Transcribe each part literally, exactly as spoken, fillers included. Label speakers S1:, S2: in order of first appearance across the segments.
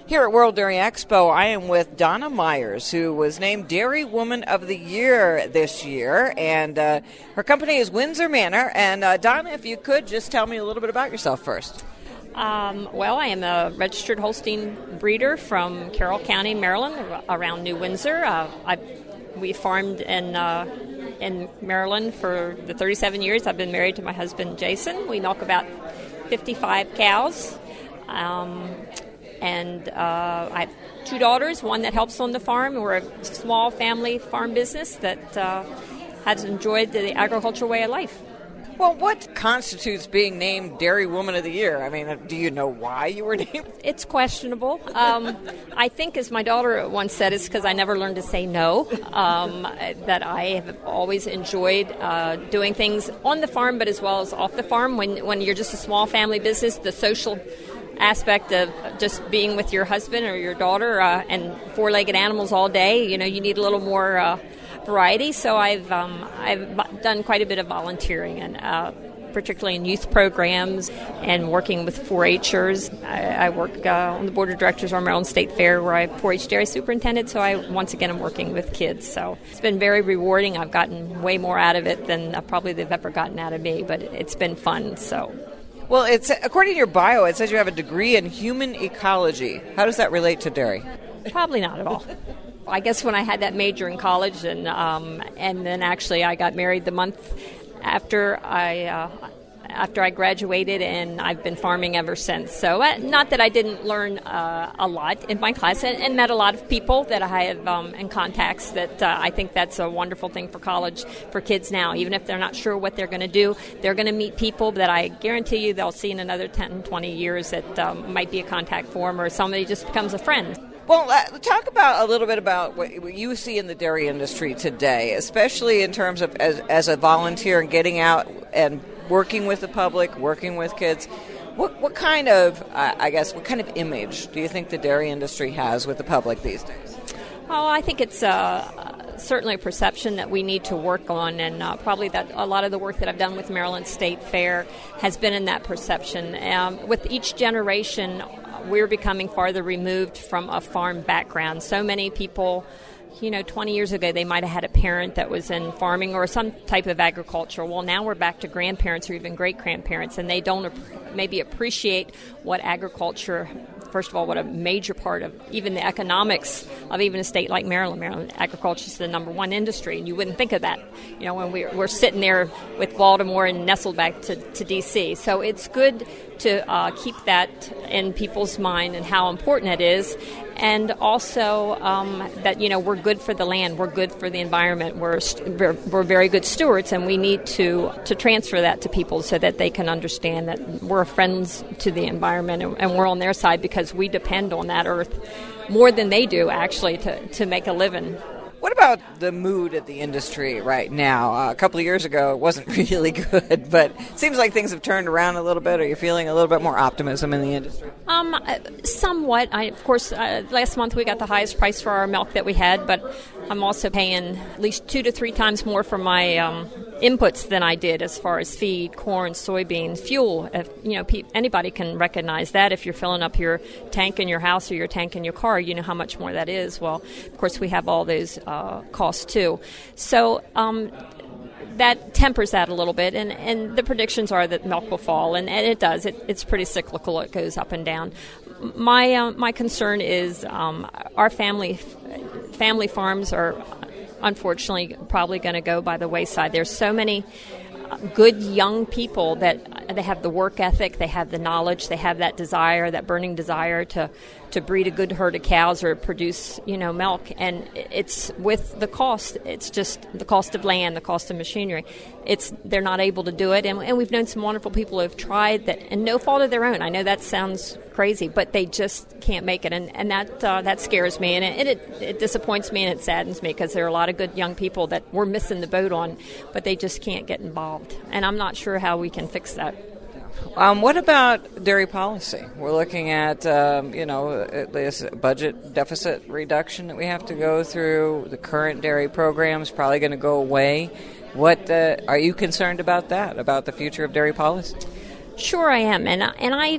S1: Here at World Dairy Expo, I am with Donna Myers, who was named Dairy Woman of the Year this year, and uh, her company is Windsor Manor. And uh, Donna, if you could, just tell me a little bit about yourself first.
S2: Um, well, I am a registered Holstein breeder from Carroll County, Maryland, around New Windsor. Uh, I, we farmed in uh, in Maryland for the thirty-seven years I've been married to my husband, Jason. We milk about fifty-five cows. Um, And uh, I have two daughters, one that helps on the farm. We're a small family farm business that uh, has enjoyed the agricultural way of life.
S1: Well, what constitutes being named Dairy Woman of the Year? I mean, do you know why you were named?
S2: It's questionable. Um, I think, as my daughter once said, it's because I never learned to say no, um, that I have always enjoyed uh, doing things on the farm, but as well as off the farm. When, when you're just a small family business, the social aspect of just being with your husband or your daughter uh, and four-legged animals all day, you know, you need a little more uh, variety. So I've um, I've done quite a bit of volunteering, and uh, particularly in youth programs and working with four H'ers. I, I work uh, on the board of directors on Maryland State Fair, where I'm four H dairy superintendent. So I once again am working with kids. So it's been very rewarding. I've gotten way more out of it than uh, probably they've ever gotten out of me, but it's been fun. So.
S1: Well, it's according to your bio, it says you have a degree in human ecology. How does that relate to dairy?
S2: Probably not at all. I guess when I had that major in college, and um, and then actually I got married the month after I uh, after I graduated, and I've been farming ever since. So uh, not that I didn't learn uh, a lot in my class, and, and met a lot of people that I have um, in contacts that uh, I think that's a wonderful thing for college for kids now. Even if they're not sure what they're going to do, they're going to meet people that I guarantee you they'll see in another ten, twenty years that um, might be a contact for them, or somebody just becomes a friend.
S1: Well, uh, talk about a little bit about what, what you see in the dairy industry today, especially in terms of as, as a volunteer and getting out and working with the public, working with kids. What what kind of, uh, I guess, what kind of image do you think the dairy industry has with the public these days?
S2: Well, I think it's uh, certainly a perception that we need to work on, and uh, probably that a lot of the work that I've done with Maryland State Fair has been in that perception. Um, with each generation, we're becoming farther removed from a farm background. So many people, you know, twenty years ago, they might have had a parent that was in farming or some type of agriculture. Well, now we're back to grandparents or even great-grandparents, and they don't ap- maybe appreciate what agriculture, first of all, what a major part of even the economics of even a state like Maryland. Maryland, agriculture is the number one industry, and you wouldn't think of that, you know, when we're, we're sitting there with Baltimore and nestled back to, to D C. So it's good to uh, keep that in people's mind and how important it is. And also um, that, you know, we're good for the land, we're good for the environment, we're, we're we're very good stewards, and we need to, to transfer that to people so that they can understand that we're friends to the environment, and, and we're on their side because we depend on that earth more than they do, actually, to, to make a living.
S1: What about the mood of the industry right now? Uh, a couple of years ago, it wasn't really good, but it seems like things have turned around a little bit. Are you feeling a little bit more optimism in the industry?
S2: Um, somewhat. I, of course, uh, last month we got the highest price for our milk that we had, but I'm also paying at least two to three times more for my um, inputs than I did as far as feed, corn, soybeans, fuel. If, you know, pe- anybody can recognize that. If you're filling up your tank in your house or your tank in your car, you know how much more that is. Well, of course, we have all those uh, costs too. So um, that tempers that a little bit, and, and the predictions are that milk will fall, and, and it does. It, it's pretty cyclical. It goes up and down. My uh, my concern is um, our family family farms are unfortunately probably going to go by the wayside. There's so many good young people that they have the work ethic, they have the knowledge, they have that desire, that burning desire to to breed a good herd of cows or produce, you know, milk. And it's with the cost, it's just the cost of land, the cost of machinery. It's they're not able to do it. And, and we've known some wonderful people who have tried that, and no fault of their own. I know that sounds crazy, but they just can't make it. And, and that uh, that scares me, and it, it, it disappoints me, and it saddens me, because there are a lot of good young people that we're missing the boat on, but they just can't get involved. And I'm not sure how we can fix that.
S1: Um, what about dairy policy? We're looking at, um, you know, this budget deficit reduction that we have to go through. The current dairy program is probably going to go away. What uh, are you concerned about that, about the future of dairy policy?
S2: Sure I am, and and I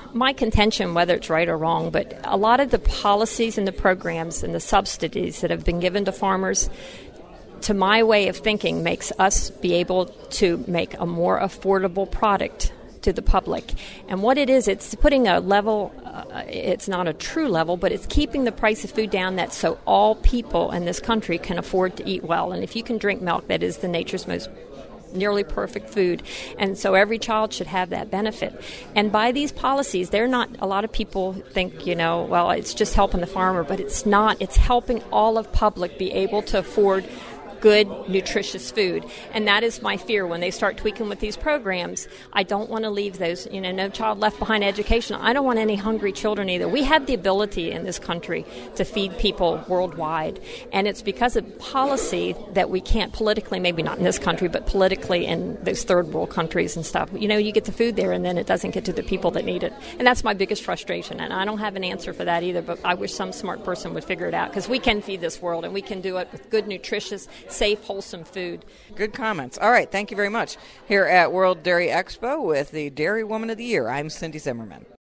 S2: my contention, whether it's right or wrong, but a lot of the policies and the programs and the subsidies that have been given to farmers, to my way of thinking, makes us be able to make a more affordable product to the public. And what it is, it's putting a level, uh, it's not a true level, but it's keeping the price of food down that so all people in this country can afford to eat well. And if you can drink milk, that is the nature's most nearly perfect food. And so every child should have that benefit. And by these policies, they're not, a lot of people think, you know, well, it's just helping the farmer, but it's not. It's helping all of public be able to afford good, nutritious food. And that is my fear when they start tweaking with these programs. I don't want to leave those, you know, no child left behind education. I don't want any hungry children either. We have the ability in this country to feed people worldwide. And it's because of policy that we can't politically, maybe not in this country, but politically in those third world countries and stuff. You know, you get the food there and then it doesn't get to the people that need it. And that's my biggest frustration. And I don't have an answer for that either, but I wish some smart person would figure it out, because we can feed this world and we can do it with good, nutritious, safe, wholesome food.
S1: Good comments. All right. Thank you very much. Here at World Dairy Expo with the Dairy Woman of the Year, I'm Cindy Zimmerman.